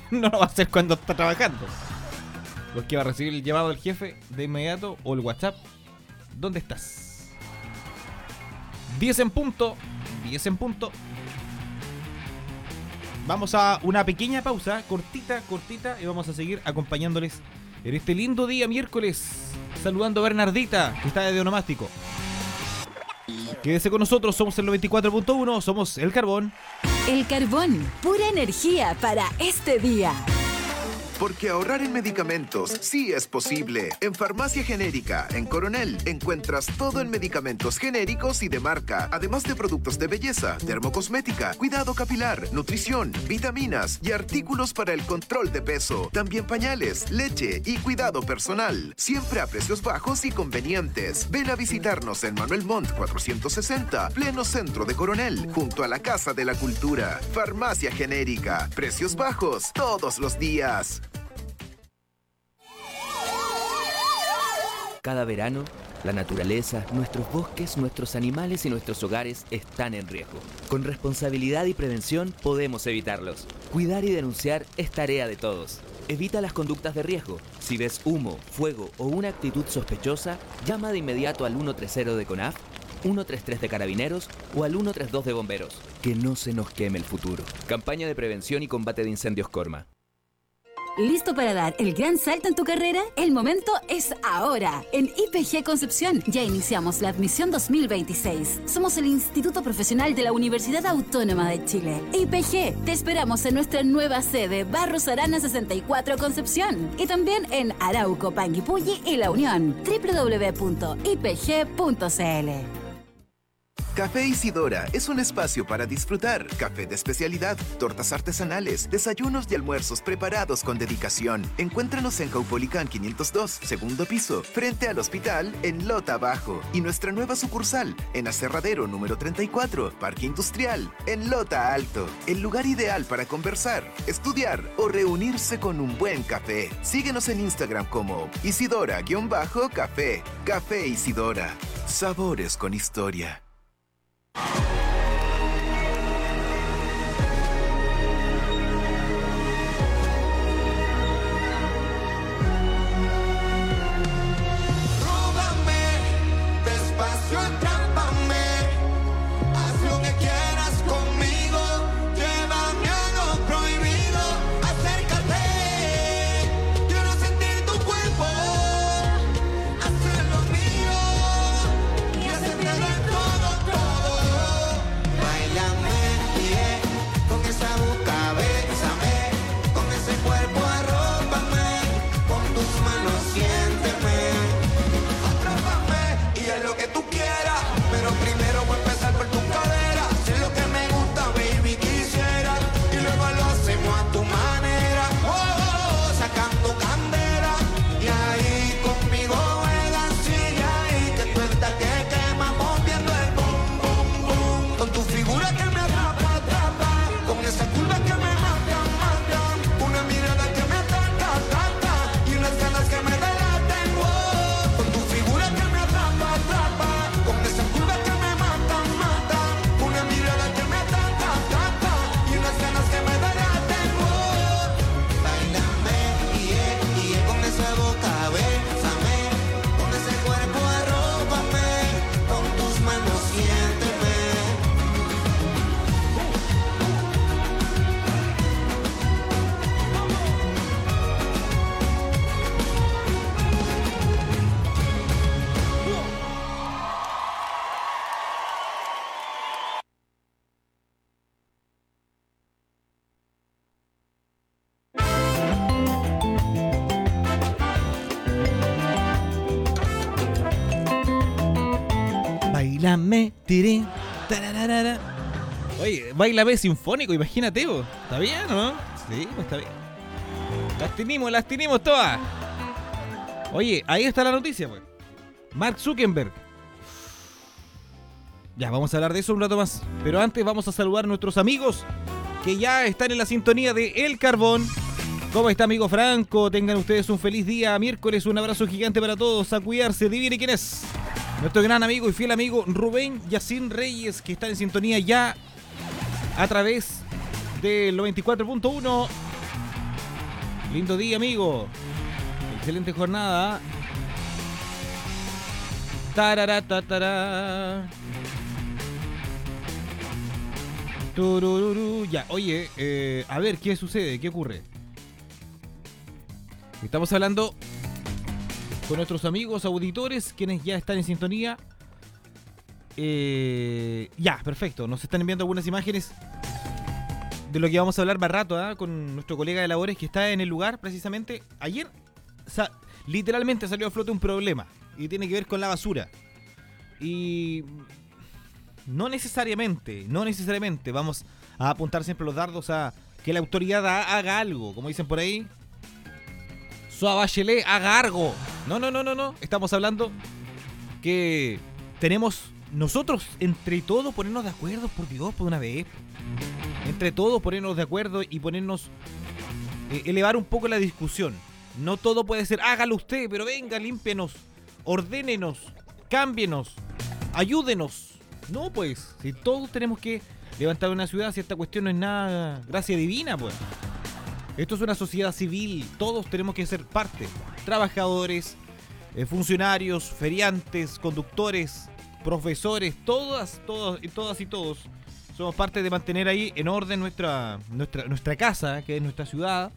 No lo va a hacer cuando está trabajando. Porque va a recibir el llamado del jefe de inmediato o el WhatsApp. ¿Dónde estás? 10 en punto. 10 en punto. Vamos a una pequeña pausa, cortita, y vamos a seguir acompañándoles en este lindo día miércoles. Saludando a Bernardita, que está de onomástico. Quédese con nosotros, somos el 94.1, somos El Carbón. El Carbón, pura energía para este día. Porque ahorrar en medicamentos sí es posible. En Farmacia Genérica, en Coronel, encuentras todo en medicamentos genéricos y de marca, además de productos de belleza, dermocosmética, cuidado capilar, nutrición, vitaminas y artículos para el control de peso. También pañales, leche y cuidado personal. Siempre a precios bajos y convenientes. Ven a visitarnos en Manuel Montt 460, pleno centro de Coronel, junto a la Casa de la Cultura. Farmacia Genérica. Precios bajos todos los días. Cada verano, la naturaleza, nuestros bosques, nuestros animales y nuestros hogares están en riesgo. Con responsabilidad y prevención podemos evitarlos. Cuidar y denunciar es tarea de todos. Evita las conductas de riesgo. Si ves humo, fuego o una actitud sospechosa, llama de inmediato al 130 de CONAF, 133 de Carabineros o al 132 de Bomberos. Que no se nos queme el futuro. Campaña de prevención y combate de incendios Corma. ¿Listo para dar el gran salto en tu carrera? El momento es ahora. En IPG Concepción ya iniciamos la admisión 2026. Somos el Instituto Profesional de la Universidad Autónoma de Chile. IPG, te esperamos en nuestra nueva sede, Barros Arana 64 Concepción. Y también en Arauco, Panguipulli y La Unión. www.ipg.cl. Café Isidora es un espacio para disfrutar. Café de especialidad, tortas artesanales, desayunos y almuerzos preparados con dedicación. Encuéntranos en Caupolicán 502, segundo piso, frente al hospital en Lota Bajo. Y nuestra nueva sucursal en Aserradero número 34, Parque Industrial, en Lota Alto. El lugar ideal para conversar, estudiar o reunirse con un buen café. Síguenos en Instagram como Isidora-café. Café Isidora. Sabores con historia. Bailame, tiré, tararara. Oye, bailame sinfónico, imagínate, vos. ¿Está bien o no? Sí, pues está bien. Las tenemos todas. Oye, ahí está la noticia, pues. Mark Zuckerberg. Ya, vamos a hablar de eso un rato más. Pero antes vamos a saludar a nuestros amigos que ya están en la sintonía de El Carbón. ¿Cómo está, amigo Franco? Tengan ustedes un feliz día miércoles. Un abrazo gigante para todos. A cuidarse. Adivine quién es. Nuestro gran amigo y fiel amigo Rubén Yacín Reyes, que está en sintonía ya a través del 94.1 Lindo día, amigo. Excelente jornada. Tararatatara. Turururu. Ya, oye, a ver, ¿qué sucede? ¿Qué ocurre? Estamos hablando con nuestros amigos auditores, quienes ya están en sintonía. Ya, perfecto. Nos están enviando algunas imágenes de lo que vamos a hablar más rato, con nuestro colega de labores que está en el lugar precisamente. Ayer, literalmente salió a flote un problema y tiene que ver con la basura. Y no necesariamente vamos a apuntar siempre los dardos a que la autoridad haga algo, como dicen por ahí. Soa Bachelet haga algo. No. Estamos hablando que tenemos nosotros entre todos ponernos de acuerdo, por Dios, por una vez. Entre todos ponernos de acuerdo y ponernos, elevar un poco la discusión. No todo puede ser, hágalo usted, pero venga, límpienos, ordénenos, cámbienos, ayúdenos. No, pues, si todos tenemos que levantar una ciudad, si esta cuestión no es nada gracia divina, pues. Esto es una sociedad civil, todos tenemos que ser parte. Trabajadores, funcionarios, feriantes, conductores, profesores, todas y todos somos parte de mantener ahí en orden nuestra casa, que es nuestra ciudad,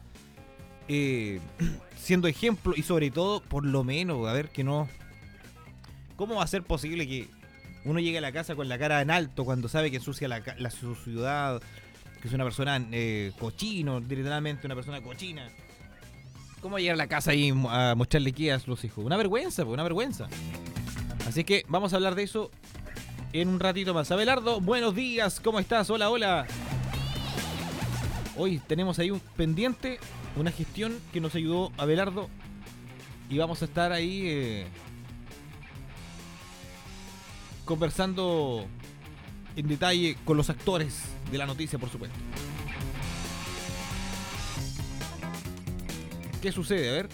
siendo ejemplo y sobre todo, por lo menos, a ver que no... ¿Cómo va a ser posible que uno llegue a la casa con la cara en alto cuando sabe que ensucia su ciudad, que es una persona cochino, literalmente una persona cochina? ¿Cómo llegar a la casa y a mostrarle qué a los hijos? Una vergüenza, pues, una vergüenza. Así que vamos a hablar de eso en un ratito más. Abelardo, buenos días, ¿cómo estás? Hola. Hoy tenemos ahí un pendiente, una gestión que nos ayudó Abelardo y vamos a estar ahí conversando en detalle con los actores de la noticia, por supuesto. ¿Qué sucede? A ver.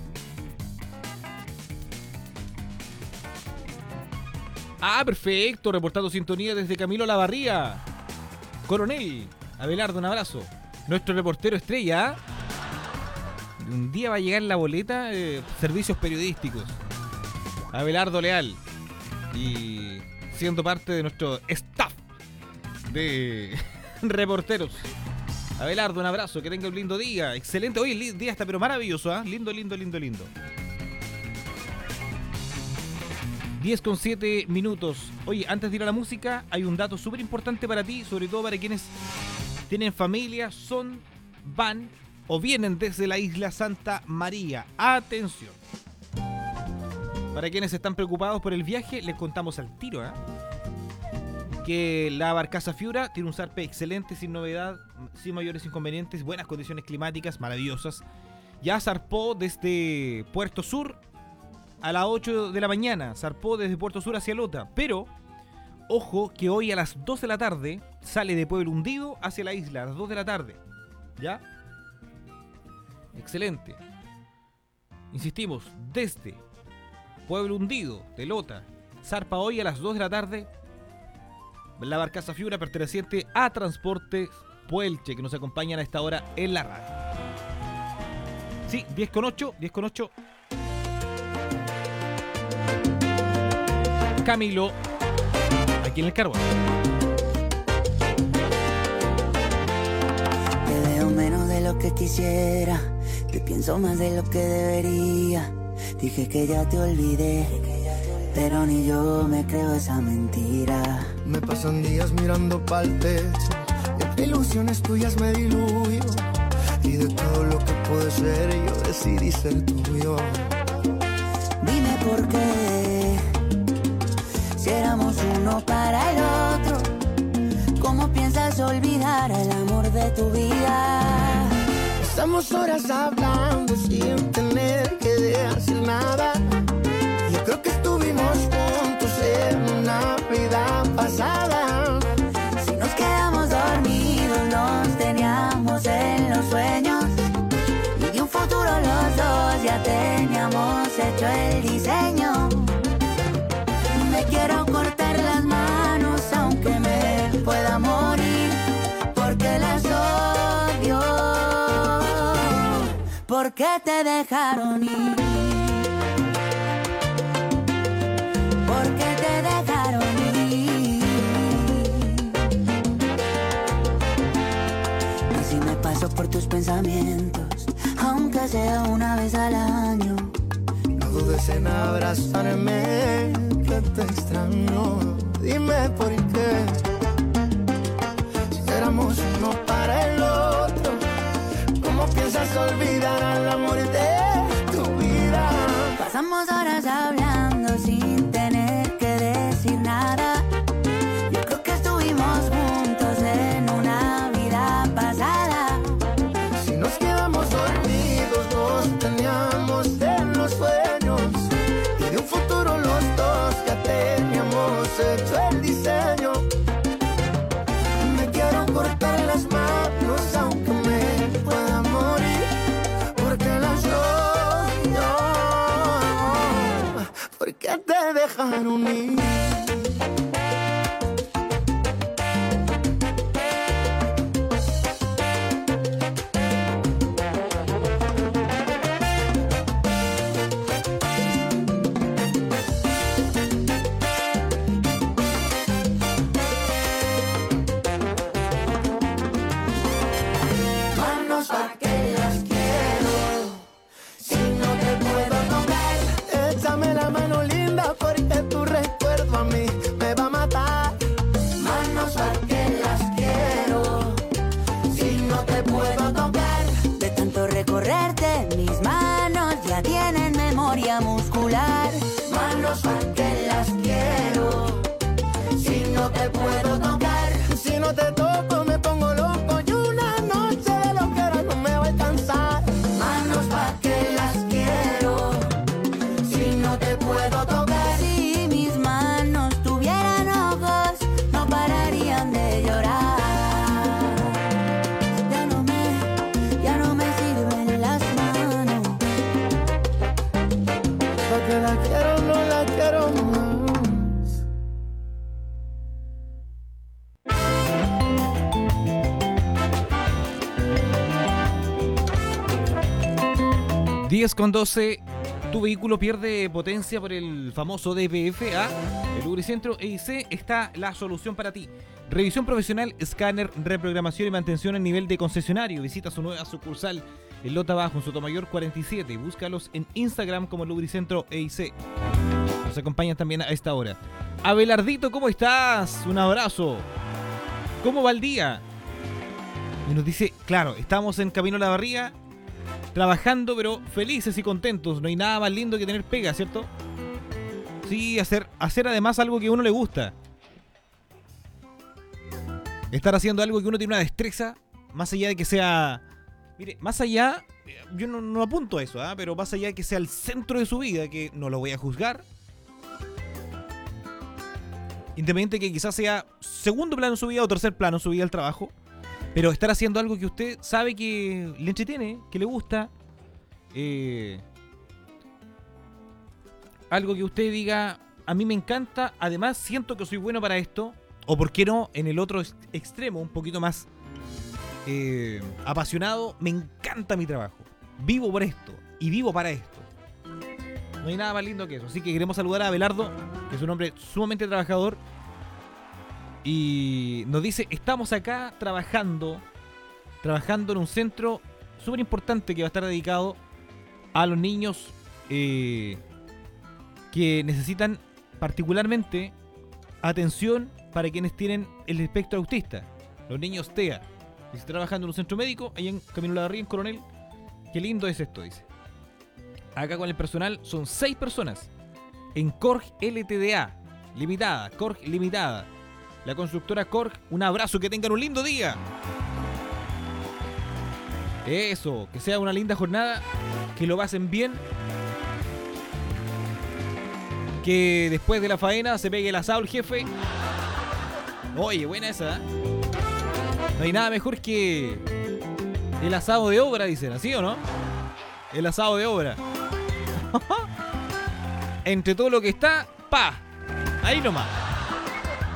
Perfecto, reportando sintonía desde Camilo Lavarría. Coronel, Abelardo, un abrazo. Nuestro reportero estrella. Un día va a llegar la boleta servicios periodísticos. Abelardo Leal. Y siendo parte de nuestro staff de reporteros. Abelardo, un abrazo, que tenga un lindo día. Excelente, hoy el día está pero maravilloso, Lindo. 10:07 minutos. Oye, antes de ir a la música, hay un dato súper importante para ti, sobre todo para quienes tienen familia, van o vienen desde la isla Santa María. Atención. Para quienes están preocupados por el viaje, les contamos al tiro, que la barcaza Fiura tiene un zarpe excelente, sin novedad, sin mayores inconvenientes, buenas condiciones climáticas, maravillosas. Ya zarpó desde Puerto Sur a las 8 de la mañana, zarpó desde Puerto Sur hacia Lota, pero ojo que hoy a las 2 de la tarde sale de Pueblo Hundido hacia la isla, a las 2 de la tarde, ¿ya? Excelente. Insistimos, desde Pueblo Hundido de Lota, zarpa hoy a las 2 de la tarde la barcaza Fiura perteneciente a Transportes Puelche, que nos acompañan a esta hora en la radio. Sí, 10:08. Camilo, aquí en el Carbón. Te veo menos de lo que quisiera, te pienso más de lo que debería. Dije que ya te olvidé, pero ni yo me creo esa mentira. Me pasan días mirando pa'l techo, entre ilusiones tuyas me diluyo, y de todo lo que puede ser yo decidí ser tuyo. Dime por qué, si éramos uno para el otro, ¿cómo piensas olvidar el amor de tu vida? Estamos horas hablando sin tener que decir nada. Yo creo que estuvimos juntos en una vida pasada. Si nos quedamos dormidos, nos teníamos en los sueños, y de un futuro los dos ya teníamos hecho el diseño. Me quiero cortar las manos aunque me pueda morir, porque las odio. ¿Por qué te dejaron ir? ¿Por qué te dejaron ir? Y si me paso por tus pensamientos, aunque sea una vez al año, no dudes en abrazarme, que te extraño. Dime por qué. Si éramos uno para el otro, ¿cómo piensas olvidar al amor de tu vida? Pasamos horas hablando sin tener que decir nada. Yo creo que estuvimos juntos en una vida pasada. Si nos quedamos dormidos, nos teníamos en los sueños, y de un futuro los dos ya teníamos hecho el diseño. Me quiero cortar las manos aunque me pueda morir, porque las dos, ¿por qué te dejaron ir? Manos pa' que las quiero, si no te puedo tocar. Échame la mano linda porque tu recuerdo a mí me va a matar. Manos pa' que las quiero, si no te puedo tocar. De tanto recorrerte, mis manos ya tienen memoria muscular. Manos pa' que las quiero, si no te puedo tocar. Si no te toco me pongo loco y una noche de loquera no me va a alcanzar. Manos pa' que las quiero, si no te puedo tocar. Si mis manos tuvieran ojos, no pararían de llorar. Ya no me sirven las manos. Porque la quiero, no la quiero más. 10:12, tu vehículo pierde potencia por el famoso DPF. El Lubricentro EIC está la solución para ti. Revisión profesional, escáner, reprogramación y mantención a nivel de concesionario. Visita su nueva sucursal en Lota Bajo, en Sotomayor 47. Búscalos en Instagram como Lubricentro EIC. Nos acompañan también a esta hora. Abelardito, ¿cómo estás? Un abrazo. ¿Cómo va el día? Y nos dice, claro, estamos en Camino a la Barría, trabajando, pero felices y contentos. No hay nada más lindo que tener pega, ¿cierto? Sí, hacer además algo que a uno le gusta. Estar haciendo algo que uno tiene una destreza, más allá de que sea... Mire, más allá, yo no apunto a eso, pero más allá de que sea el centro de su vida, que no lo voy a juzgar. Independiente que quizás sea segundo plano en su vida o tercer plano en su vida el trabajo. Pero estar haciendo algo que usted sabe que le entretiene, que le gusta. Algo que usted diga, a mí me encanta, además siento que soy bueno para esto. O por qué no, en el otro extremo, un poquito más apasionado, me encanta mi trabajo. Vivo por esto y vivo para esto. No hay nada más lindo que eso. Así que queremos saludar a Abelardo, que es un hombre sumamente trabajador. Y nos dice, estamos acá trabajando en un centro súper importante que va a estar dedicado a los niños que necesitan particularmente atención para quienes tienen el espectro autista, los niños TEA. Y está trabajando en un centro médico, allá en Camino a la Barría, en Coronel. Qué lindo es esto, dice. Acá con el personal son 6 personas en Korg LTDA Limitada, Korg Limitada. La constructora Korg, un abrazo, que tengan un lindo día. Eso, que sea una linda jornada, que lo pasen bien. Que después de la faena se pegue el asado el jefe. Oye, buena esa, ¿eh? No hay nada mejor que el asado de obra, dicen, ¿así o no? El asado de obra. Entre todo lo que está, pa, ahí nomás.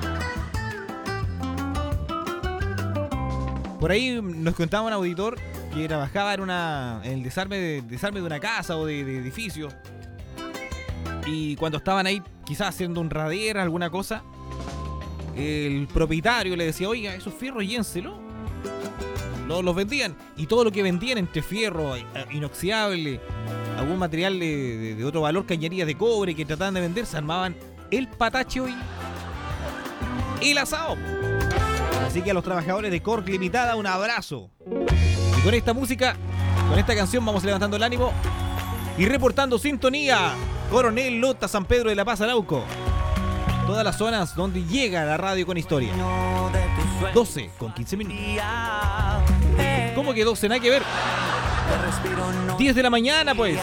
Por ahí nos contaba un auditor que trabajaba en el desarme de una casa o de edificio. Y cuando estaban ahí quizás haciendo un radier, alguna cosa, el propietario le decía, oiga, esos fierros llénselo. Los vendían. Y todo lo que vendían entre fierro, inoxidable, algún material de otro valor, cañerías de cobre que trataban de vender, se armaban el patache hoy y el asado. Así que a los trabajadores de Cork Limitada, un abrazo. Y con esta música, con esta canción, vamos levantando el ánimo y reportando sintonía. Coronel, Lota, San Pedro de la Paz, Arauco. Todas las zonas donde llega la radio con historia. 12 con 15 minutos. ¿Cómo que 12? Nada que ver. 10 de la mañana, pues.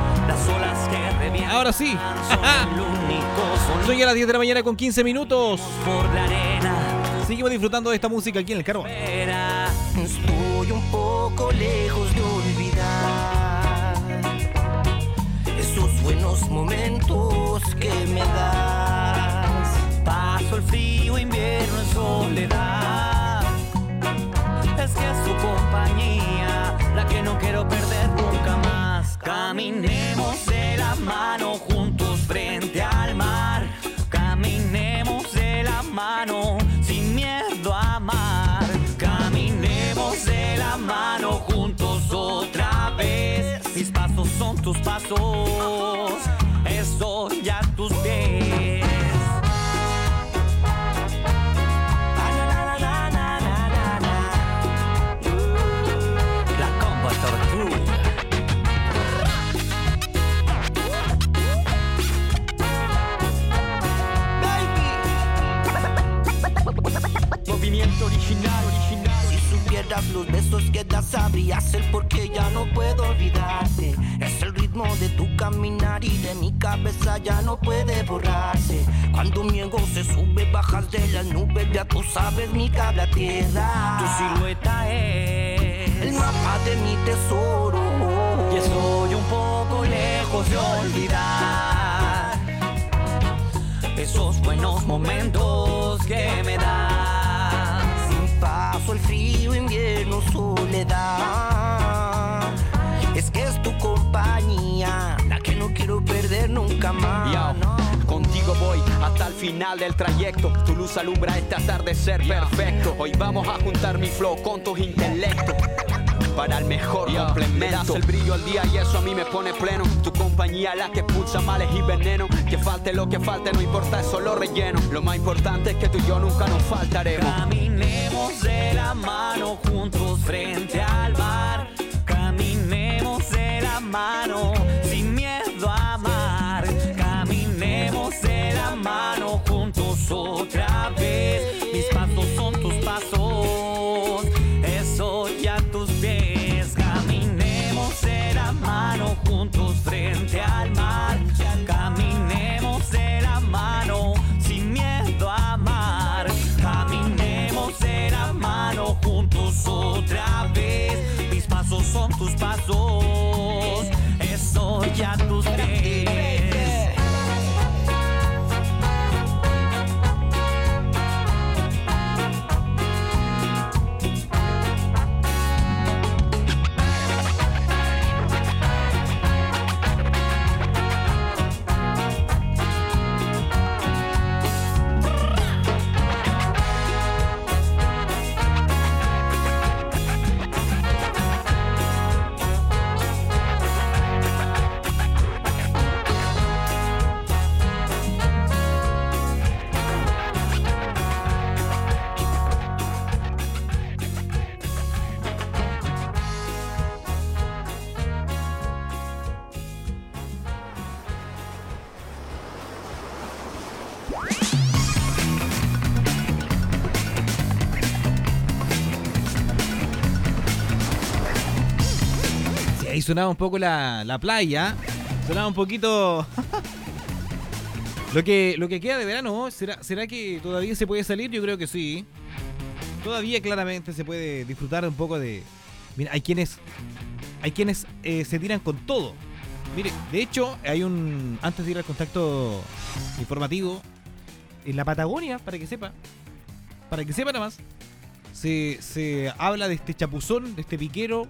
Ahora sí. Son ya las 10 de la mañana con 15 minutos. Seguimos disfrutando de esta música aquí en el Carbón. Estoy un poco lejos de olvidar esos buenos momentos que me das. Paso el frío invierno en soledad. Es que es tu compañía la que no quiero perder nunca más. Caminemos de la mano juntos frente al mar. Caminemos de la mano sin miedo a amar. Caminemos de la mano juntos otra vez. Mis pasos son tus pasos, estoy a tus pies. La Combo Tortuga. Movimiento original. Si supieras los besos que das, sabrías el por qué ya no puedo olvidarte. Es el ritmo de tu caminar y de mi cabeza ya no puede borrarse. Cuando mi ego se sube, bajas de las nubes, ya tú sabes mi cable tierra. Tu silueta es el mapa de mi tesoro. Y estoy un poco lejos de olvidar esos buenos momentos que me das. Paso el frío, invierno, soledad. Es que es tu compañía la que no quiero perder nunca más. No. Contigo voy hasta el final del trayecto. Tu luz alumbra este atardecer perfecto. Hoy vamos a juntar mi flow con tus intelectos para el mejor complemento. Le das el brillo al día y eso a mí me pone pleno. Tu compañía la que pulsa males y veneno. Que falte lo que falte, no importa, es solo relleno. Lo más importante es que tú y yo nunca nos faltaremos. Caminemos de la mano juntos frente al mar. Caminemos de la mano sin miedo a amar. Caminemos de la mano juntos otra vez. Mis pasos son tus pasos, estoy a tus pies. Caminemos de la mano juntos frente al mar. Caminemos de la mano sin miedo a amar. Caminemos de la mano juntos otra vez. Mis pasos son tus pasos, estoy a tus pies. Ahí sonaba un poco la playa. Sonaba un poquito. Lo que queda de verano, ¿será que todavía se puede salir? Yo creo que sí. Todavía claramente se puede disfrutar un poco de. Mira, hay quienes se tiran con todo. Mire, de hecho, antes de ir al contacto informativo, en la Patagonia, para que sepa nada más, se habla de este chapuzón, de este piquero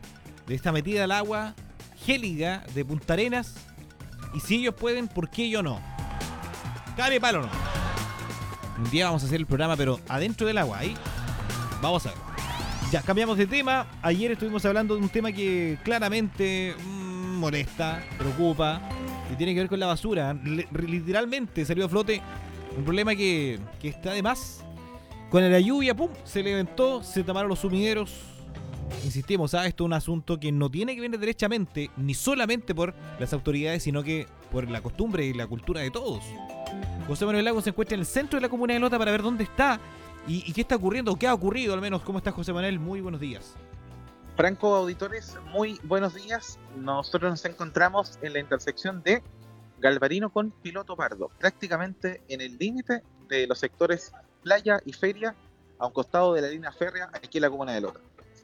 de esta metida al agua gélida de Punta Arenas. Y si ellos pueden, ¿por qué yo no? Cabe palo no. Un día vamos a hacer el programa, pero adentro del agua, ahí vamos a ver. Ya, cambiamos de tema. Ayer estuvimos hablando de un tema que claramente molesta, preocupa, y tiene que ver con la basura. Literalmente salió a flote un problema que está de más. Con la lluvia, pum, se levantó, se taparon los sumideros. Insistimos, esto es un asunto que no tiene que ver derechamente, ni solamente por las autoridades, sino que por la costumbre y la cultura de todos. José Manuel Lago se encuentra en el centro de la comuna de Lota para ver dónde está y qué está ocurriendo, o qué ha ocurrido al menos. ¿Cómo estás, José Manuel? Muy buenos días. Franco, auditores, muy buenos días. Nosotros nos encontramos en la intersección de Galvarino con Piloto Pardo, prácticamente en el límite de los sectores playa y feria, a un costado de la línea férrea aquí en la comuna de Lota.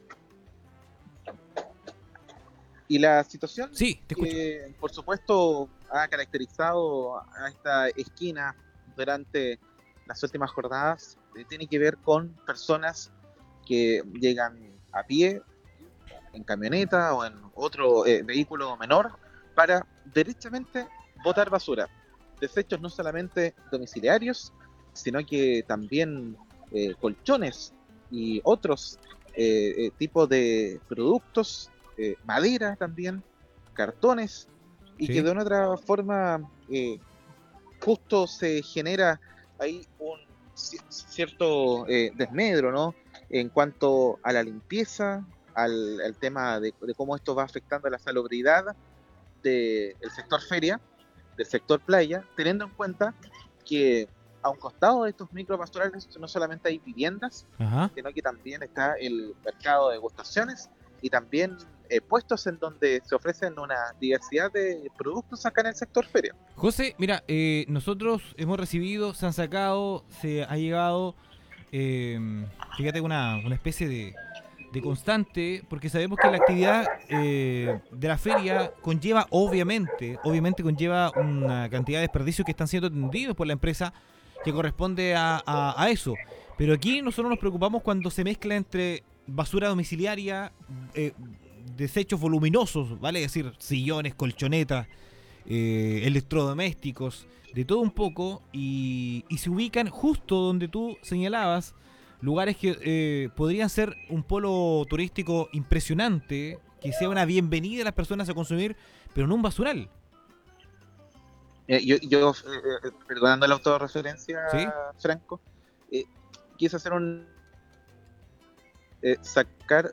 Y la situación sí, te escucho. Que por supuesto ha caracterizado a esta esquina durante las últimas jornadas tiene que ver con personas que llegan a pie, en camioneta o en otro vehículo menor para derechamente botar basura. Desechos no solamente domiciliarios, sino que también colchones y otros tipos de productos, madera también, cartones, y sí, que de una otra forma justo se genera ahí un cierto desmedro, ¿no? En cuanto a la limpieza, al tema de cómo esto va afectando a la salubridad del sector feria, del sector playa, teniendo en cuenta que a un costado de estos microbasurales no solamente hay viviendas, Ajá. sino que también está el mercado de degustaciones y también puestos en donde se ofrecen una diversidad de productos acá en el sector feria. José, mira, nosotros hemos recibido, se han sacado, se ha llegado, fíjate, una especie de constante, porque sabemos que la actividad de la feria conlleva, obviamente conlleva una cantidad de desperdicios que están siendo atendidos por la empresa que corresponde a eso. Pero aquí nosotros nos preocupamos cuando se mezcla entre basura domiciliaria, desechos voluminosos, vale decir, sillones, colchonetas, electrodomésticos, de todo un poco, y se ubican justo donde tú señalabas, lugares que podrían ser un polo turístico impresionante, que sea una bienvenida a las personas a consumir, pero no un basural. Yo perdonando la autorreferencia, ¿Sí? Franco, quise hacer sacar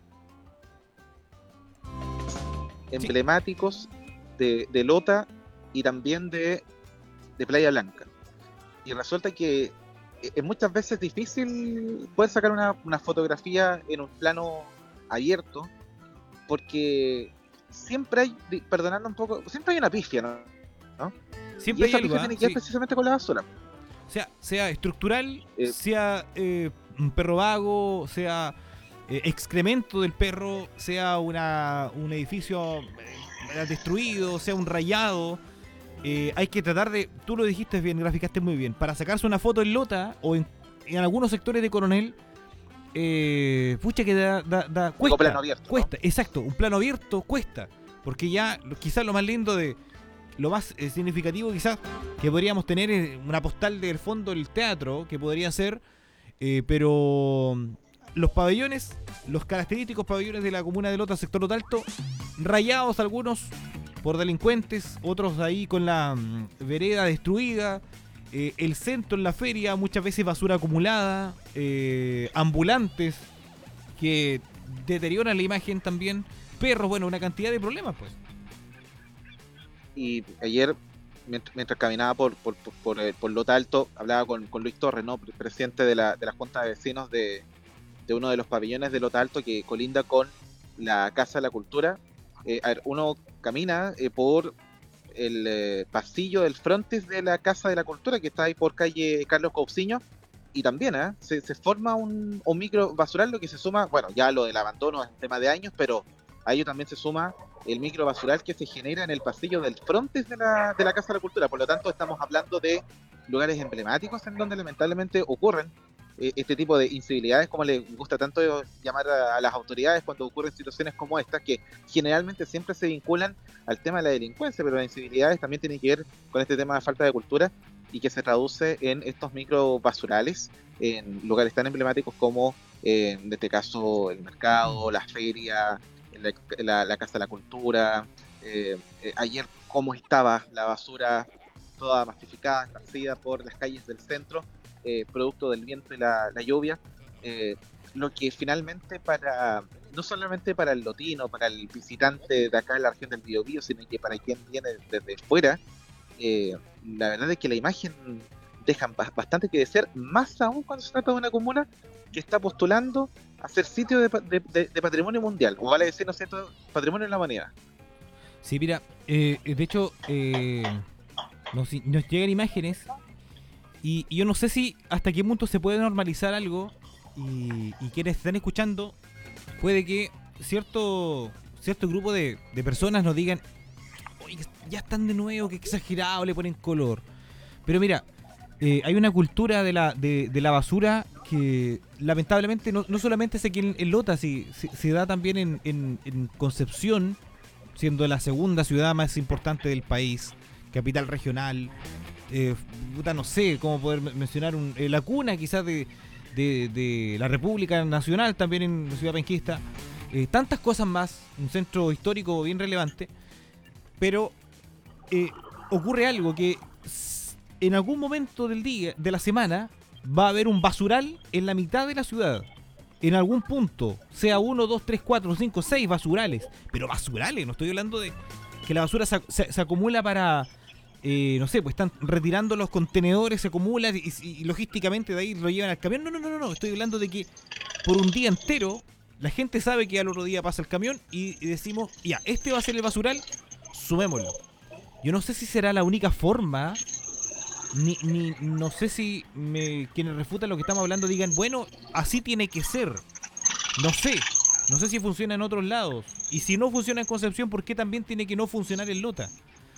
emblemáticos de Lota y también de Playa Blanca. Y resulta que es muchas veces difícil poder sacar una fotografía en un plano abierto, porque siempre hay, perdonando un poco, siempre hay una pifia, ¿no? Siempre y esa hay algo, pifia tiene que ver sí. precisamente con la basura. Sea estructural, sea un perro vago, sea excremento del perro, sea un edificio destruido, sea un rayado. Hay que tratar de, tú lo dijiste bien, graficaste muy bien, para sacarse una foto en Lota o en algunos sectores de Coronel, pucha que da cuesta, plano abierto, cuesta, ¿no? Exacto, un plano abierto cuesta, porque ya quizás lo más lindo lo más significativo quizás que podríamos tener es una postal del fondo del teatro, que podría ser, pero los pabellones, los característicos pabellones de la comuna de Lota, sector Lota Alto, rayados algunos por delincuentes, otros ahí con la vereda destruida, el centro en la feria, muchas veces basura acumulada, ambulantes que deterioran la imagen también, perros, bueno, una cantidad de problemas pues. Y ayer, mientras caminaba por Lota Alto, hablaba con Luis Torres, ¿no? Presidente de la Junta de Vecinos de uno de los pabellones de Lota Alto que colinda con la Casa de la Cultura. A ver, uno camina por el pasillo del frontis de la Casa de la Cultura, que está ahí por calle Carlos Cousiño, y también se forma un micro basural, lo que se suma, bueno, ya lo del abandono es un tema de años, pero a ello también se suma el micro basural que se genera en el pasillo del frontis de la Casa de la Cultura. Por lo tanto, estamos hablando de lugares emblemáticos en donde lamentablemente ocurren este tipo de incivilidades, como le gusta tanto llamar a las autoridades cuando ocurren situaciones como estas, que generalmente siempre se vinculan al tema de la delincuencia, pero las incivilidades también tienen que ver con este tema de falta de cultura y que se traduce en estos micro basurales en lugares tan emblemáticos como en este caso el mercado, la feria, la Casa de la Cultura. Ayer cómo estaba la basura toda masificada, esparcida por las calles del centro, producto del viento y la lluvia, lo que finalmente no solamente para el lotino, para el visitante de acá en la región del Biobío, sino que para quien viene desde fuera, la verdad es que la imagen deja bastante que desear, más aún cuando se trata de una comuna que está postulando a ser sitio de patrimonio mundial, o vale decir, ¿no es cierto?, patrimonio de la humanidad. Sí, mira, de hecho, nos llegan imágenes y yo no sé si hasta qué punto se puede normalizar algo y quienes están escuchando, puede que cierto grupo de personas nos digan, oye, ya están de nuevo, que exagerado, le ponen color. Pero mira, hay una cultura de la basura que lamentablemente no solamente sé que en Lota, se da también en Concepción, siendo la segunda ciudad más importante del país, capital regional. No sé cómo poder mencionar la cuna quizás de la República Nacional, también en Ciudad Penquista. Tantas cosas más, un centro histórico bien relevante, pero ocurre algo que en algún momento del día, de la semana, va a haber un basural en la mitad de la ciudad. En algún punto, sea 1, 2, 3, 4, 5, 6 basurales. Pero basurales, no estoy hablando de que la basura se acumula para, no sé, pues están retirando los contenedores, se acumula y logísticamente de ahí lo llevan al camión. No, estoy hablando de que por un día entero la gente sabe que al otro día pasa el camión y decimos, ya, este va a ser el basural, sumémoslo. Yo no sé si será la única forma, no sé si quienes refutan lo que estamos hablando digan, bueno, así tiene que ser. No sé si funciona en otros lados. Y si no funciona en Concepción, ¿por qué también tiene que no funcionar en Lota?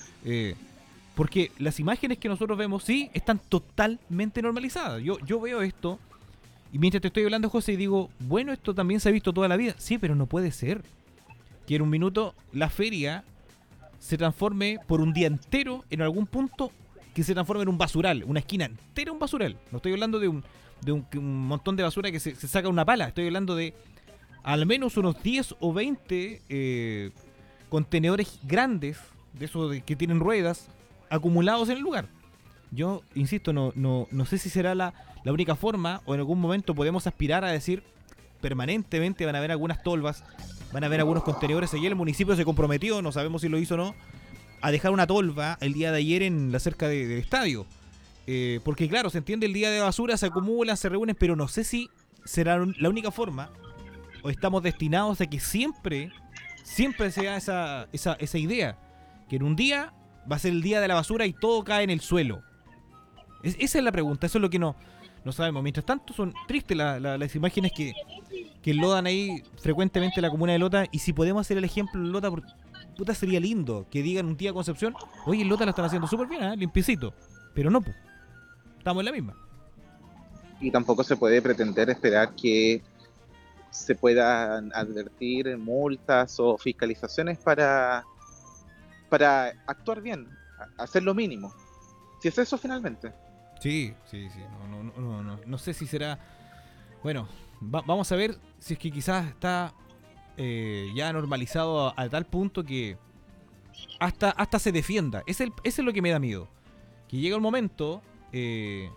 Porque las imágenes que nosotros vemos, sí, están totalmente normalizadas. Yo veo esto y mientras te estoy hablando, José, y digo, bueno, esto también se ha visto toda la vida. Sí, pero no puede ser que en un minuto la feria se transforme por un día entero en algún punto, que se transforme en un basural, una esquina entera un basural. No estoy hablando de un montón de basura que se saca una pala. Estoy hablando de al menos unos 10 o 20 contenedores grandes, de esos que tienen ruedas, acumulados en el lugar. Yo, insisto, no sé si será la única forma, o en algún momento podemos aspirar a decir, permanentemente van a haber algunas tolvas, van a haber algunos contenedores. Ayer el municipio se comprometió, no sabemos si lo hizo o no, a dejar una tolva el día de ayer en la cerca del estadio. Porque claro, se entiende, el día de basura se acumulan, se reúnen, pero no sé si será la única forma, o estamos destinados a que siempre sea esa idea, que en un día va a ser el día de la basura y todo cae en el suelo. Esa es la pregunta, eso es lo que no sabemos. Mientras tanto, son tristes las imágenes que lodan ahí frecuentemente la comuna de Lota, y si podemos hacer el ejemplo en Lota, puta, sería lindo que digan un día Concepción, oye, en Lota lo están haciendo súper bien, limpiecito, pero no, pues, estamos en la misma. Y tampoco se puede pretender esperar que se puedan advertir multas o fiscalizaciones para actuar bien, hacer lo mínimo. Si es eso finalmente. Sí. No sé si será. Bueno, vamos a ver si es que quizás está ya normalizado a tal punto que hasta se defienda. Ese es lo que me da miedo. Que llega un momento que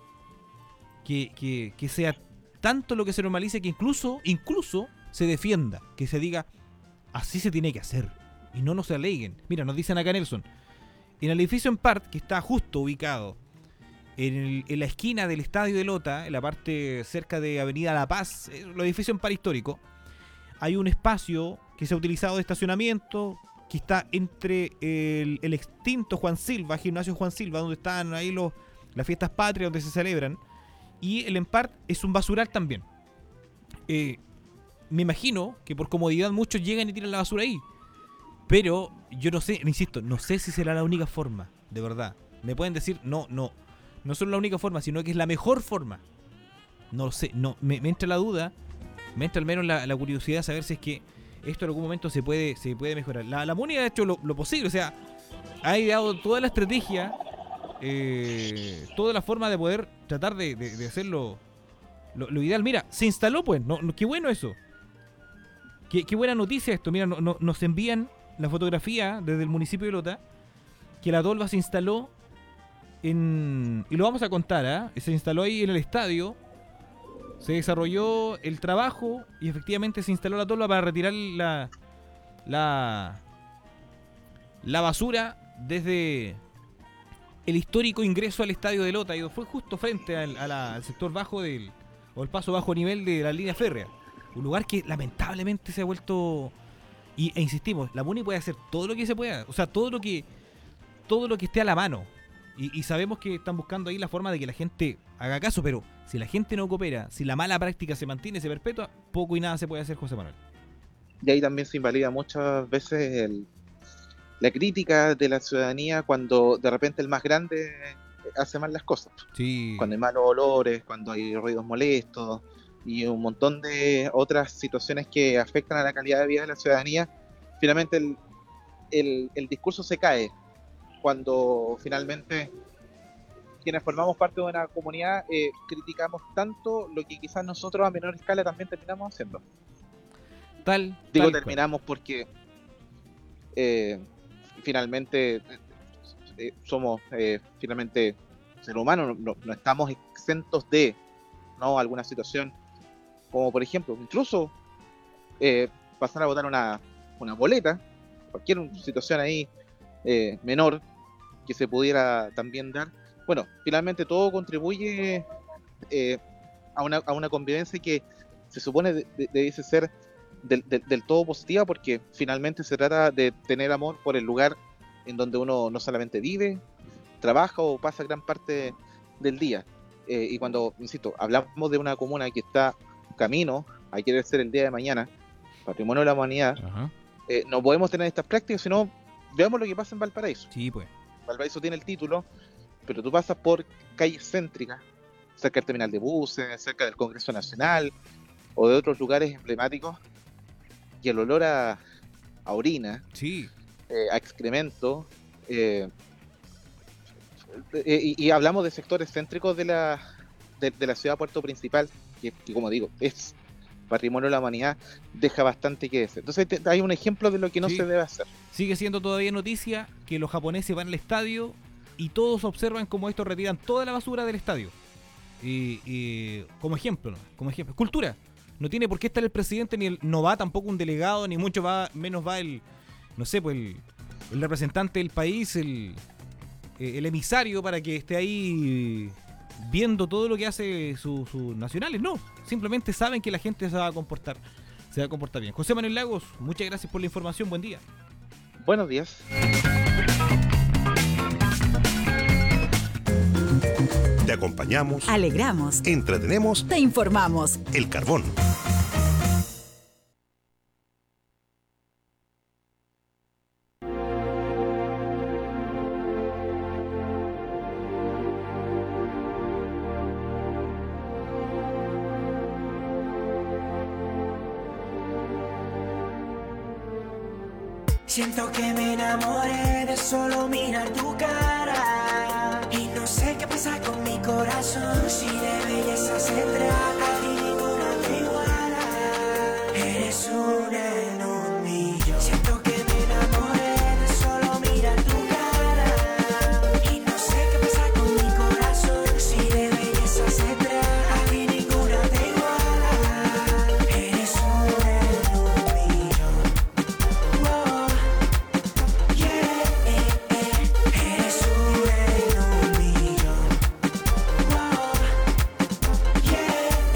sea tanto lo que se normalice que incluso se defienda, que se diga así se tiene que hacer y no se aleguen. Mira, nos dicen acá, Nelson, en el edificio Empart, que está justo ubicado en la esquina del estadio de Lota, en la parte cerca de Avenida La Paz, el edificio Empart histórico, hay un espacio que se ha utilizado de estacionamiento, que está entre el extinto Juan Silva, Gimnasio Juan Silva, donde están ahí las fiestas patrias, donde se celebran, y el Empart es un basural también. Me imagino que por comodidad muchos llegan y tiran la basura ahí, pero yo no sé, insisto, no sé si será la única forma, de verdad. Me pueden decir, no solo la única forma, sino que es la mejor forma. No lo sé, no, me entra la duda, me entra al menos la curiosidad de saber si es que esto en algún momento se puede mejorar. La MUNI ha hecho lo posible, o sea, ha ideado toda la estrategia, toda la forma de poder tratar de hacerlo lo ideal. Mira, se instaló pues, qué bueno eso. Qué buena noticia esto. Mira, nos envían la fotografía desde el municipio de Lota, que la tolva se instaló y lo vamos a contar, se instaló ahí en el estadio, se desarrolló el trabajo y efectivamente se instaló la tolva para retirar la basura desde el histórico ingreso al estadio de Lota, y fue justo frente al sector bajo o el paso bajo nivel de la línea férrea. Un lugar que lamentablemente se ha vuelto, e insistimos, la MUNI puede hacer todo lo que se pueda, o sea, todo lo que esté a la mano, y sabemos que están buscando ahí la forma de que la gente haga caso, pero si la gente no coopera, si la mala práctica se mantiene, se perpetúa, poco y nada se puede hacer, José Manuel. Y ahí también se invalida muchas veces la crítica de la ciudadanía cuando de repente el más grande hace mal las cosas. Sí. Cuando hay malos olores, cuando hay ruidos molestos y un montón de otras situaciones que afectan a la calidad de vida de la ciudadanía, finalmente el discurso se cae cuando finalmente quienes formamos parte de una comunidad criticamos tanto lo que quizás nosotros a menor escala también terminamos haciendo. Digo terminamos porque finalmente somos finalmente seres humanos, no estamos exentos de alguna situación, como por ejemplo, incluso pasar a votar una boleta, cualquier situación ahí menor que se pudiera también dar. Bueno, finalmente todo contribuye a una convivencia que se supone debiese ser del todo positiva, porque finalmente se trata de tener amor por el lugar en donde uno no solamente vive, trabaja o pasa gran parte del día. Y cuando, insisto, hablamos de una comuna que está camino a querer ser el día de mañana patrimonio de la humanidad, no podemos tener estas prácticas, sino veamos lo que pasa en Valparaíso. Sí, pues. Valparaíso tiene el título, pero tú pasas por calles céntricas, cerca del terminal de buses, cerca del Congreso Nacional o de otros lugares emblemáticos, y el olor a orina, sí, a excremento, y hablamos de sectores céntricos de la ciudad Puerto Principal, que como digo, es patrimonio de la humanidad, deja bastante que decir. Entonces hay un ejemplo de lo que no se debe hacer. Sigue siendo todavía noticia que los japoneses van al estadio y todos observan cómo estos retiran toda la basura del estadio. Y como ejemplo, cultura. No tiene por qué estar el presidente, no va tampoco un delegado, ni mucho menos va el representante del país, el emisario, para que esté ahí viendo todo lo que hace sus nacionales. No, simplemente saben que la gente se va a comportar bien. José Manuel Lagos, muchas gracias por la información, buen día. Buenos días. Te acompañamos, alegramos, entretenemos, te informamos. El Carbón. Siento que me enamoré de solo mirar tu cara, y no sé qué pasa con mi corazón. Si de belleza se trata y ninguna te iguala, eres una en un millón. Siento que me enamoré de solo mirar tu cara, y no sé qué pasa con mi corazón. Si de belleza se trata y ninguna te iguala, eres una en un millón. Wow. Eres una en un millón. Wow.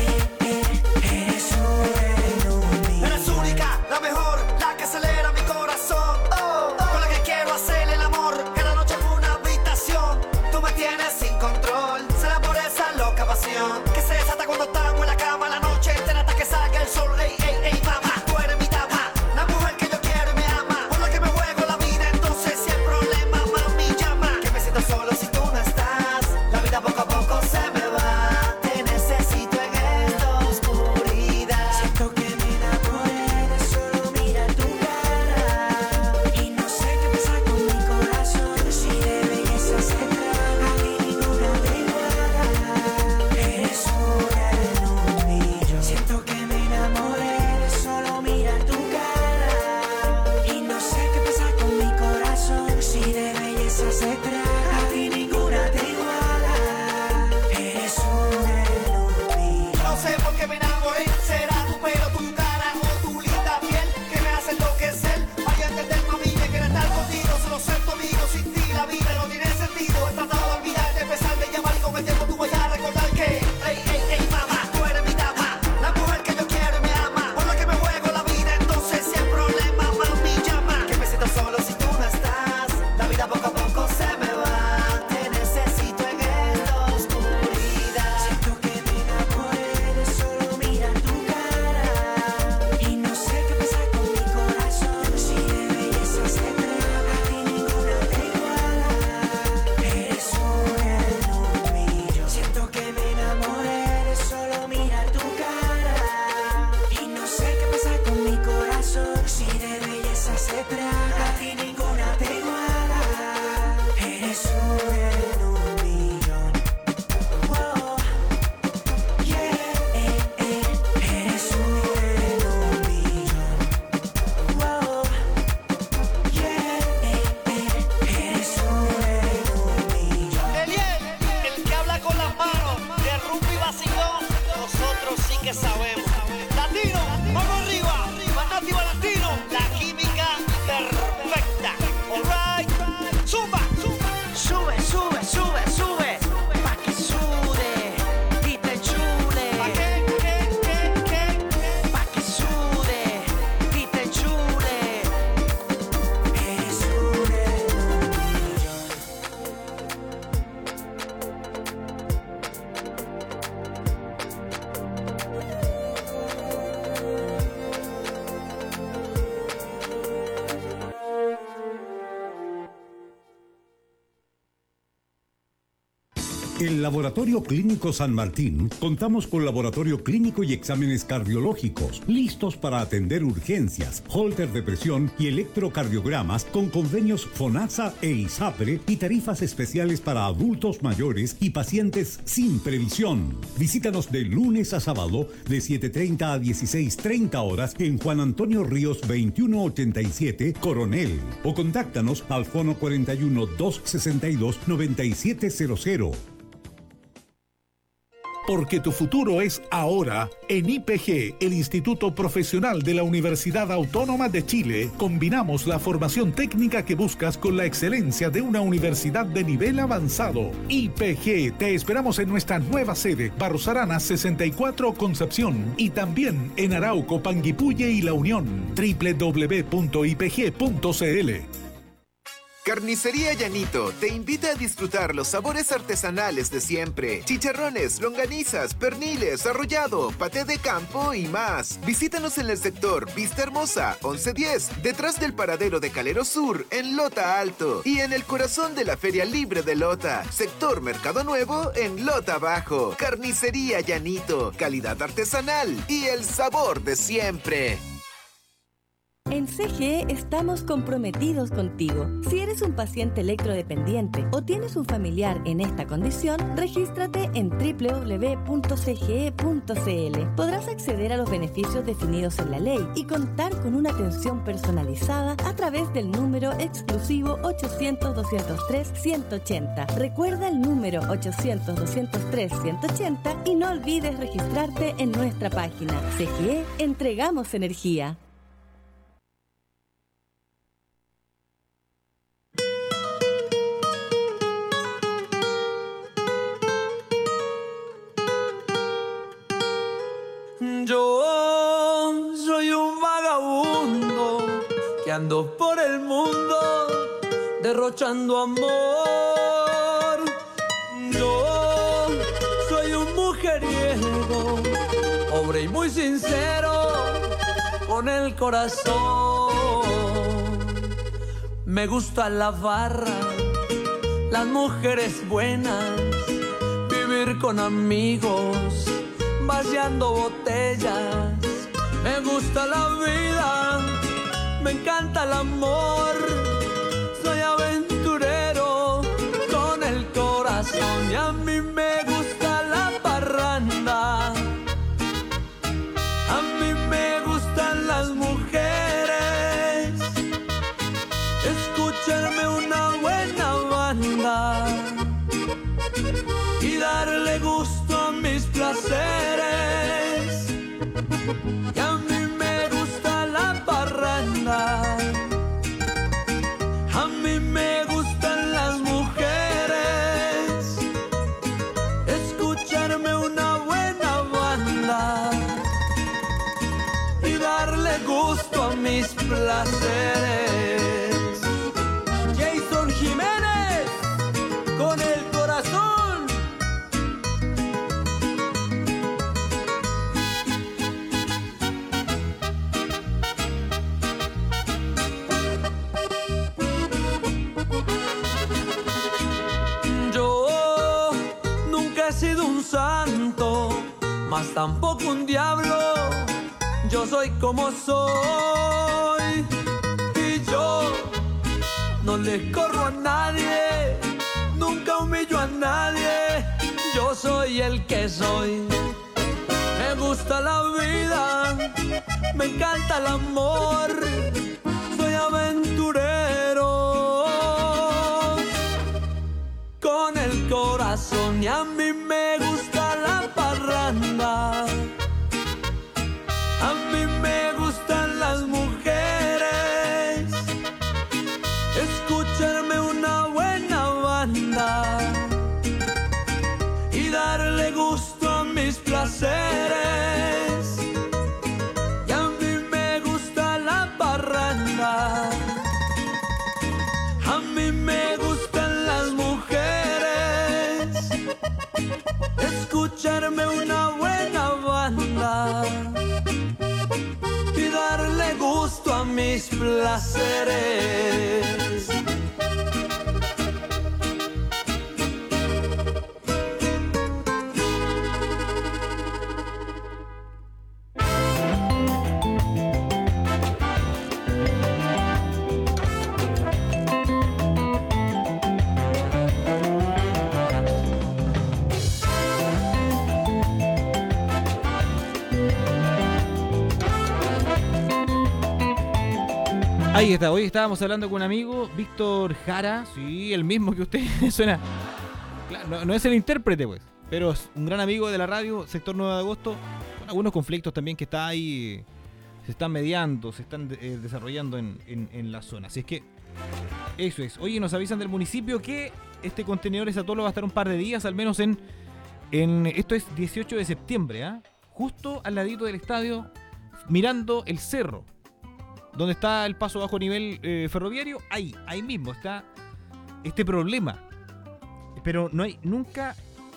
se traga y ninguna te iguala. Eres una en un millón. Wow. Yeah, eres una en un millón. Wow. Yeah, eres una en un millón. Eliel, el que habla con las manos, de rumbo y vacilón, nosotros sí que sabemos. Latino, mano arriba, más nativa latino, la química perfecta. Alright, zumba, zumba. Sube, sube, sube, sube, pa' que sude y te chule. ¿Pa' qué? Pa' que sude y te chule. Eres una en un millón. En Laboratorio Clínico San Martín contamos con laboratorio clínico y exámenes cardiológicos listos para atender urgencias, holter de presión y electrocardiogramas con convenios FONASA e ISAPRE y tarifas especiales para adultos mayores y pacientes sin previsión. Visítanos de lunes a sábado de 7:30 a 16:30 horas en Juan Antonio Ríos 2187 Coronel o contáctanos al fono 41 262 9700. Porque tu futuro es ahora, en IPG, el Instituto Profesional de la Universidad Autónoma de Chile, combinamos la formación técnica que buscas con la excelencia de una universidad de nivel avanzado. IPG, te esperamos en nuestra nueva sede, Barros Arana 64 Concepción, y también en Arauco, Panguipulli y La Unión. www.ipg.cl. Carnicería Llanito te invita a disfrutar los sabores artesanales de siempre. Chicharrones, longanizas, perniles, arrollado, paté de campo y más. Visítanos en el sector Vista Hermosa, 1110, detrás del paradero de Calero Sur, en Lota Alto. Y en el corazón de la Feria Libre de Lota, sector Mercado Nuevo, en Lota Bajo. Carnicería Llanito, calidad artesanal y el sabor de siempre. En CGE estamos comprometidos contigo. Si eres un paciente electrodependiente o tienes un familiar en esta condición, regístrate en www.cge.cl. Podrás acceder a los beneficios definidos en la ley y contar con una atención personalizada a través del número exclusivo 800-203-180. Recuerda el número 800-203-180 y no olvides registrarte en nuestra página. CGE, entregamos energía. Yo soy un vagabundo que ando por el mundo derrochando amor. Yo soy un mujeriego, pobre y muy sincero, con el corazón. Me gusta la farra, las mujeres buenas, vivir con amigos, vaciando botellas. Me gusta la vida, me encanta el amor. Soy aventurero con el corazón y a mí me gusta la parranda. A mí me gustan las mujeres, escucharme una buena banda y darle gusto a mis placeres. Y a mí me gusta la parranda, a mí me gustan las mujeres, escucharme una buena banda y darle gusto a mis placeres. Jason Jiménez, con el corazón. Santo, mas tampoco un diablo. Yo soy como soy y le corro a nadie, nunca humillo a nadie, yo soy el que soy. Me gusta la vida, me encanta el amor, soy aventurero con el corazón y a mí me gusta la parranda. A mí me gustan las mujeres, escucharme una buena banda y darle gusto a mis placeres. Y a mí me gusta la parranda, a mí me gustan las mujeres, escucharme una buena banda y darle gusto a mis placeres. Ahí está, hoy estábamos hablando con un amigo, Víctor Jara, sí, el mismo que usted suena. Claro, no es el intérprete, pues, pero es un gran amigo de la radio, sector 9 de agosto, con algunos conflictos también que está ahí, se están mediando, se están desarrollando en la zona. Así es que, eso es. Oye, nos avisan del municipio que este contenedor Esatolo va a estar un par de días, al menos en esto es 18 de septiembre, ¿eh? Justo al ladito del estadio, mirando el cerro. Donde está el paso bajo nivel ferroviario, ahí mismo está este problema. Pero no hay nunca...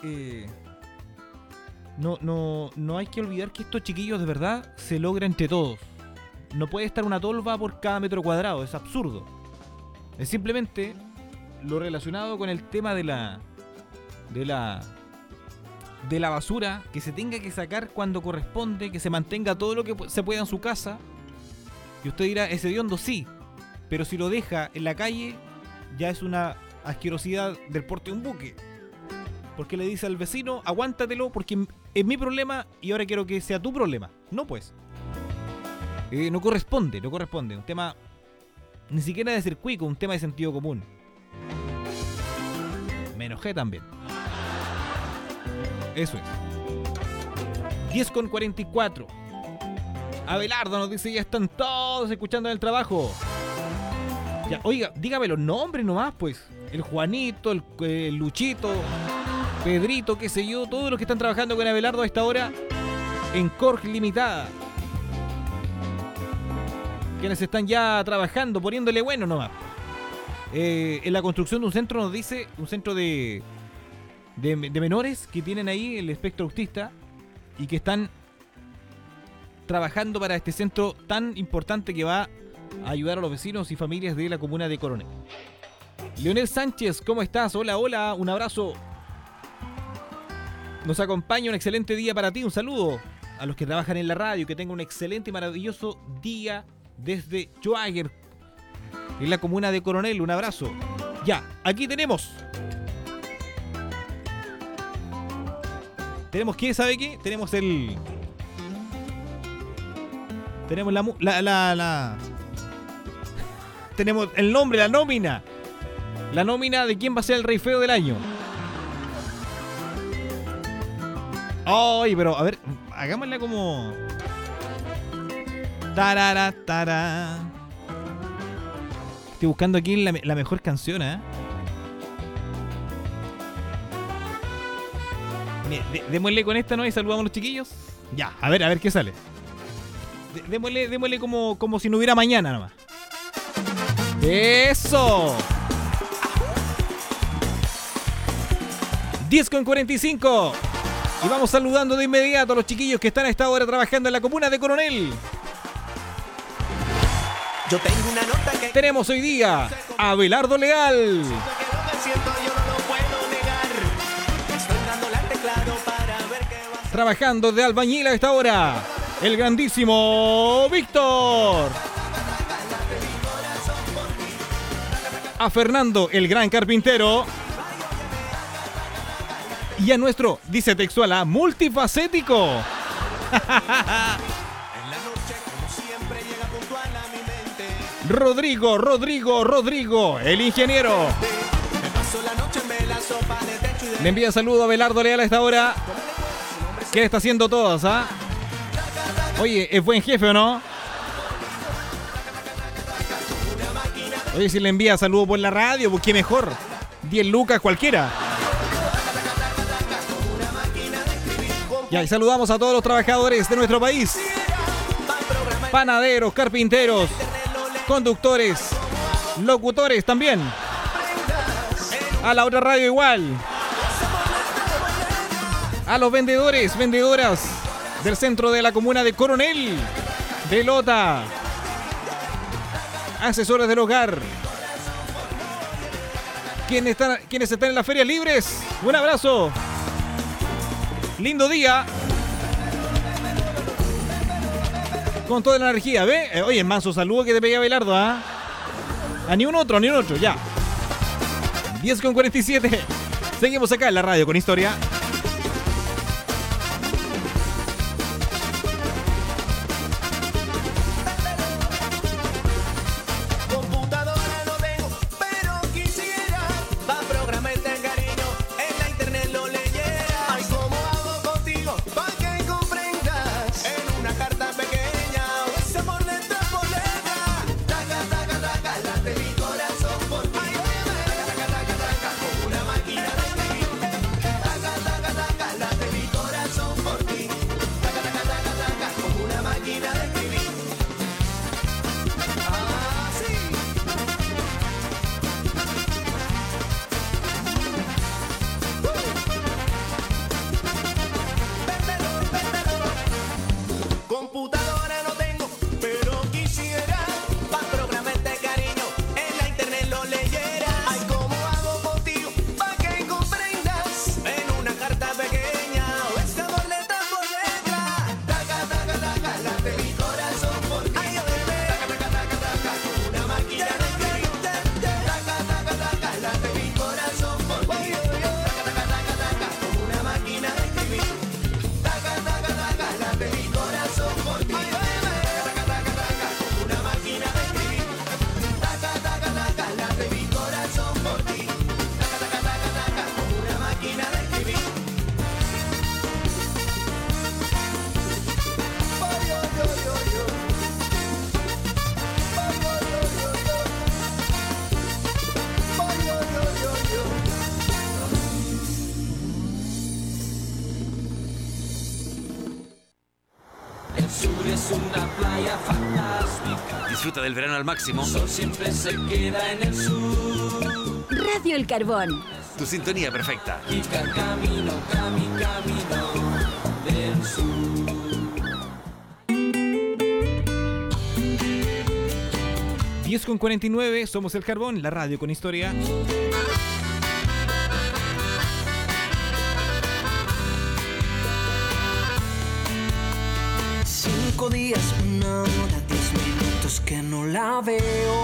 no hay que olvidar que estos chiquillos de verdad se logra entre todos. No puede estar una tolva por cada metro cuadrado, es absurdo. Es simplemente lo relacionado con el tema de la basura, que se tenga que sacar cuando corresponde, que se mantenga todo lo que se pueda en su casa. Y usted dirá, ese hediondo sí, pero si lo deja en la calle, ya es una asquerosidad del porte de un buque. Porque le dice al vecino, aguántatelo porque es mi problema y ahora quiero que sea tu problema. No, pues. No corresponde. Un tema ni siquiera de ser cuico, un tema de sentido común. Me enojé también. Eso es. 10:44. Abelardo nos dice, ya están todos escuchando en el trabajo. Ya, oiga, dígame los nombres nomás, pues. El Juanito, el Luchito, Pedrito, qué sé yo, todos los que están trabajando con Abelardo a esta hora en Cork Limitada. Quienes están ya trabajando, poniéndole bueno nomás. En la construcción de un centro, nos dice, un centro de menores que tienen ahí el espectro autista y que están trabajando para este centro tan importante que va a ayudar a los vecinos y familias de la comuna de Coronel. Leonel Sánchez, ¿cómo estás? Hola, hola, un abrazo. Nos acompaña, un excelente día para ti, un saludo a los que trabajan en la radio, que tengan un excelente y maravilloso día desde Joager, en la comuna de Coronel, un abrazo. Ya, aquí tenemos ¿qué? ¿Sabe qué? Tenemos tenemos el nombre, la nómina de quién va a ser el rey feo del año. Ay, pero a ver, hagámosla como tarara, tará. Estoy buscando aquí la mejor canción, ¿eh? Démosle con esta, ¿no? Y saludamos a los chiquillos. Ya, a ver qué sale. Démosle como si no hubiera mañana nomás. ¡Eso! 10:45. Y vamos saludando de inmediato a los chiquillos que están a esta hora trabajando en la comuna de Coronel. Yo tengo una nota que... Tenemos hoy día a Abelardo Leal. Trabajando de albañil a esta hora, el grandísimo Víctor. a Fernando, el gran carpintero, y a nuestro, dice textual, multifacético. Rodrigo, el ingeniero. Le envía saludo a Belardo Leal a esta hora. ¿Qué está haciendo todas, ah? Oye, ¿es buen jefe o no? Oye, si le envía saludo por la radio, pues qué mejor. 10 lucas cualquiera. Ya, y saludamos a todos los trabajadores de nuestro país. Panaderos, carpinteros, conductores, locutores también. A la otra radio igual. A los vendedores, vendedoras del centro de la comuna de Coronel, de Lota. Asesores del hogar. Quienes están en las ferias libres. Un abrazo. Lindo día. Con toda la energía, ¿ve? Oye, manso saludo que te pedía Belardo, ¿ah? A ni un otro, ya. 10:47. Seguimos acá en la radio con historia. Disfruta del verano al máximo. Sol siempre se queda en el sur. Radio El Carbón. Tu sintonía perfecta. Y camino del sur. Diez con 49, somos El Carbón, la radio con historia. Días, 1 hora, 10 minutos que no la veo.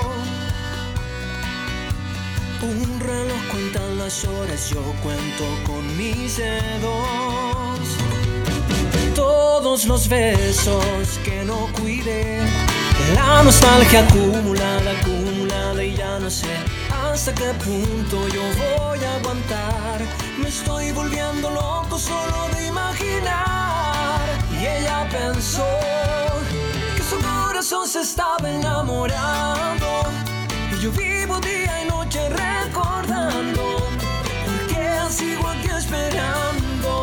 Un reloj cuenta las horas, yo cuento con mis dedos. Todos los besos que no cuidé, la nostalgia acumulada y ya no sé hasta qué punto yo voy a aguantar. Me estoy volviendo loco solo de imaginar. Y ella pensó que su corazón se estaba enamorando. Y yo vivo día y noche recordando. Porque sigo aquí esperando.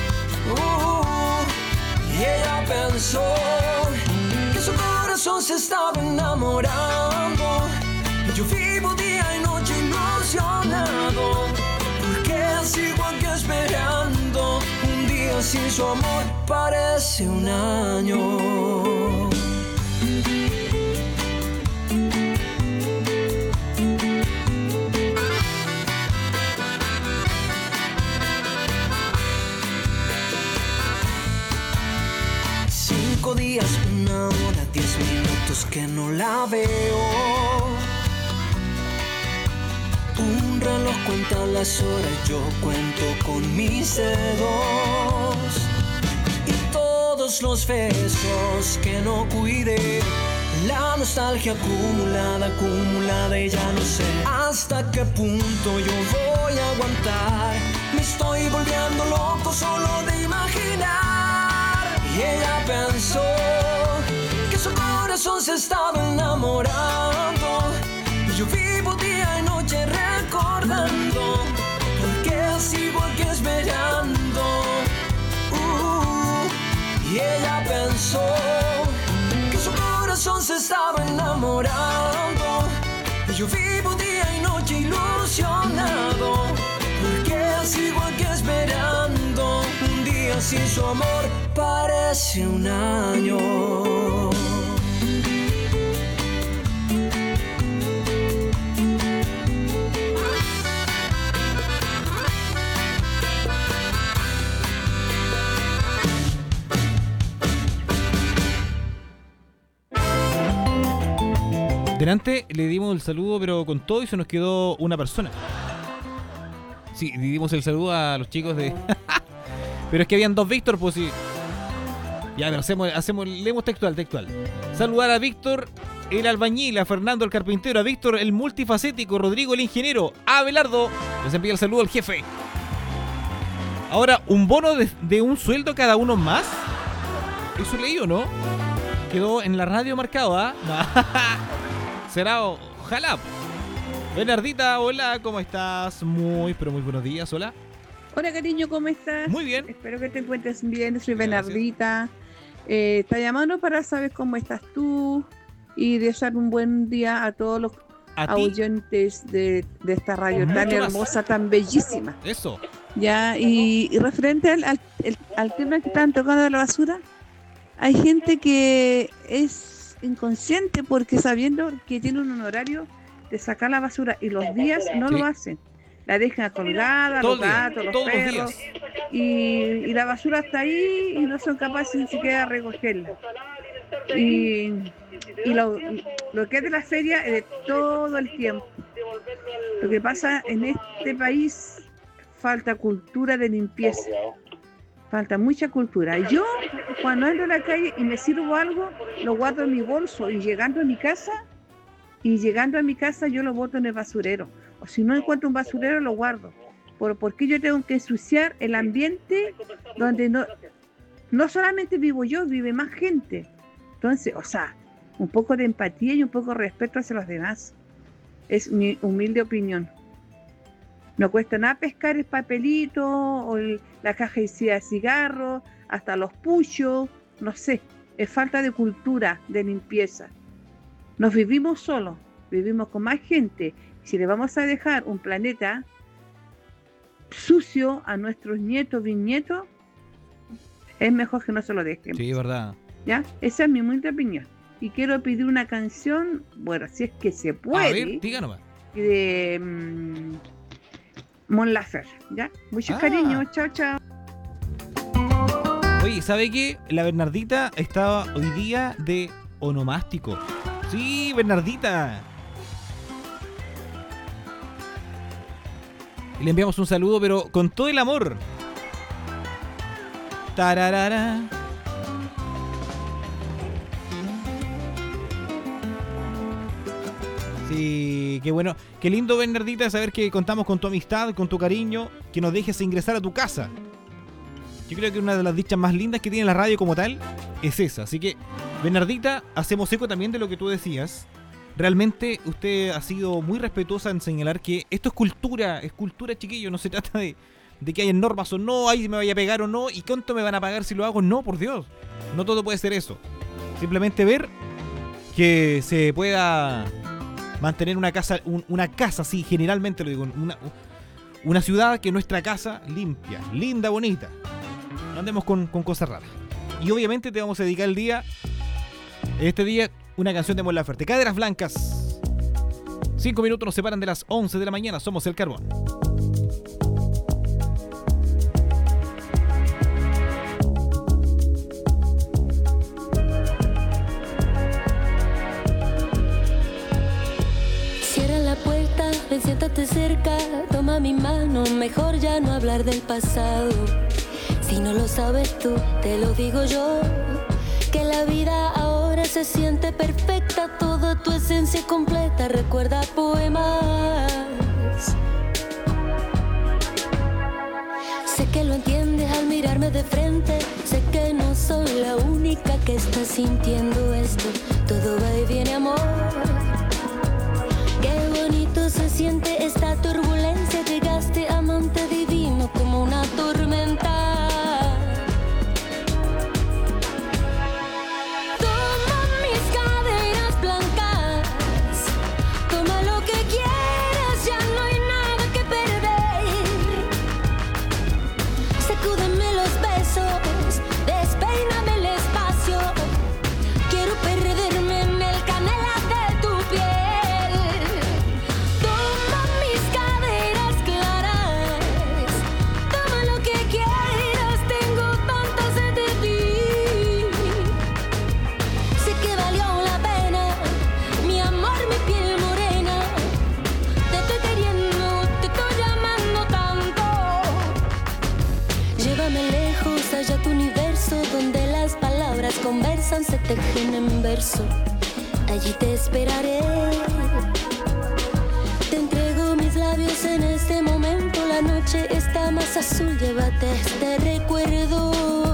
Y ella pensó que su corazón se estaba enamorando. Y yo vivo día y noche ilusionado. Porque sigo aquí esperando. Un día sin su amor parece un año. Cinco días, 1 hora, 10 minutos que no la veo. cuentan las horas, yo cuento con mis dedos. Y todos los besos que no cuidé, la nostalgia acumulada, acumulada, y ya no sé hasta qué punto yo voy a aguantar. Me estoy volviendo loco solo de imaginar. Y ella pensó que su corazón se estaba enamorando, y yo vivo día y noche recordando, porque sigo aquí esperando. Y ella pensó que su corazón se estaba enamorando, y yo vivo día y noche ilusionado, porque sigo aquí esperando. Un día sin su amor parece un año. Delante le dimos el saludo, pero con todo, y se nos quedó una persona. Sí, le dimos el saludo a los chicos de... Pero es que habían dos Víctor, pues sí. Ya, pero leemos textual. Saludar a Víctor el albañil, a Fernando el carpintero, a Víctor el multifacético, Rodrigo el ingeniero, a Abelardo. Les envía el saludo al jefe. Ahora, ¿un bono de un sueldo cada uno más? ¿Eso leí o no? Quedó en la radio marcado, ¿ah? No. Será, ojalá. Bernardita, hola, ¿cómo estás? Pero muy buenos días, hola. Hola, cariño, ¿cómo estás? Muy bien. Espero que te encuentres bien, soy Bernardita. Está llamando para saber cómo estás tú y desear un buen día a todos los oyentes de esta radio tan hermosa, tan bellísima. Eso. Ya, y referente al tema que están tocando de la basura, hay gente que es inconsciente porque sabiendo que tiene un horario de sacar la basura y los días no lo hacen. La dejan colgada, los gatos, los perros, y la basura está ahí y no son capaces ni siquiera de recogerla. Y lo que es de la feria es de todo el tiempo. Lo que pasa en este país, falta cultura de limpieza. Falta mucha cultura. Yo, cuando ando en la calle y me sirvo algo, lo guardo en mi bolso, y llegando a mi casa yo lo boto en el basurero. O si no encuentro un basurero, lo guardo. Porque yo tengo que ensuciar el ambiente donde no solamente vivo yo, vive más gente. Entonces, un poco de empatía y un poco de respeto hacia los demás. Es mi humilde opinión. No cuesta nada pescar el papelito o la caja de cigarros, hasta los puchos, no sé. Es falta de cultura, de limpieza. Nos vivimos solos, vivimos con más gente. Si le vamos a dejar un planeta sucio a nuestros nietos, bisnietos, es mejor que no se lo dejemos. Sí, verdad. ¿Ya? Esa es mi humilde opinión. Y quiero pedir una canción, bueno, si es que se puede. A ver, diga nomás. De Mon Laferte, ¿ya? Muchos cariños, chao, chao. Oye, ¿sabe qué? La Bernardita estaba hoy día de onomástico. Sí, Bernardita. Y le enviamos un saludo, pero con todo el amor. Tararara. Sí, qué bueno. Qué lindo, Bernardita, saber que contamos con tu amistad, con tu cariño, que nos dejes ingresar a tu casa. Yo creo que una de las dichas más lindas que tiene la radio como tal es esa. Así que, Bernardita, hacemos eco también de lo que tú decías. Realmente usted ha sido muy respetuosa en señalar que esto es cultura, chiquillo. No se trata de que haya normas o no, ahí me vaya a pegar o no, y cuánto me van a pagar si lo hago. No, por Dios. No todo puede ser eso. Simplemente ver que se pueda mantener una casa, sí, generalmente lo digo, una ciudad que es nuestra casa limpia, linda, bonita. No andemos con cosas raras. Y obviamente te vamos a dedicar este día, una canción de Mon Laferte, Caderas Blancas. 5 minutos nos separan de las 11 de la mañana. Somos El Carbón. Cierra la puerta, Ven, siéntate cerca, toma mi mano, mejor ya no hablar del pasado. Si no lo sabes tú, te lo digo yo, que la vida ahora se siente perfecta, toda tu esencia completa, recuerda poemas. Sé que lo entiendes al mirarme de frente, sé que no soy la única que está sintiendo esto, todo va y viene, amor. Qué bonito se siente esta turbulencia, llegaste amante divino como una tormenta. Conversan, se tejen en verso. Allí te esperaré. Te entrego mis labios en este momento. La noche está más azul. Llévate este recuerdo.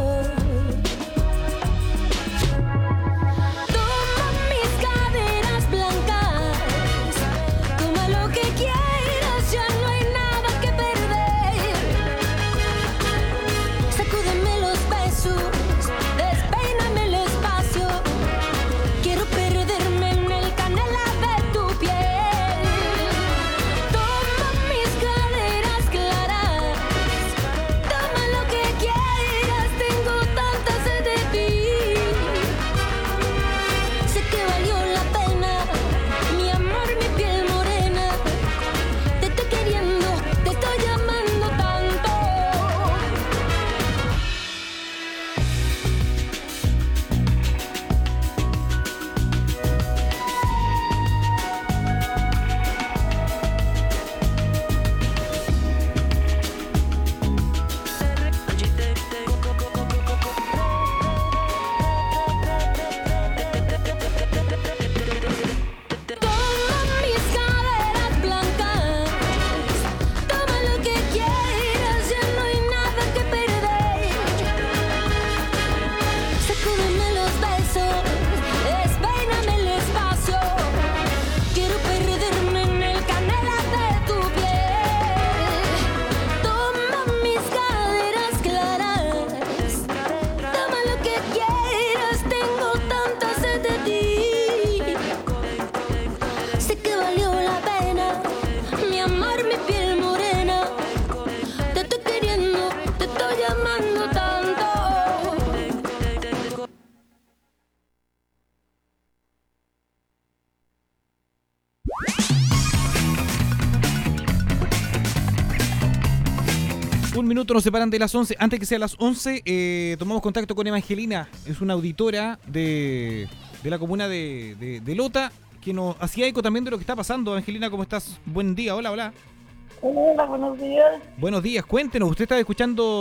Un minuto nos separan de las 11. Antes que sea las 11, tomamos contacto con Evangelina. Es una auditora de la comuna de Lota, que nos hacía eco también de lo que está pasando. Evangelina, ¿cómo estás? Buen día, hola, hola. Hola, buenos días. Buenos días, cuéntenos, usted está escuchando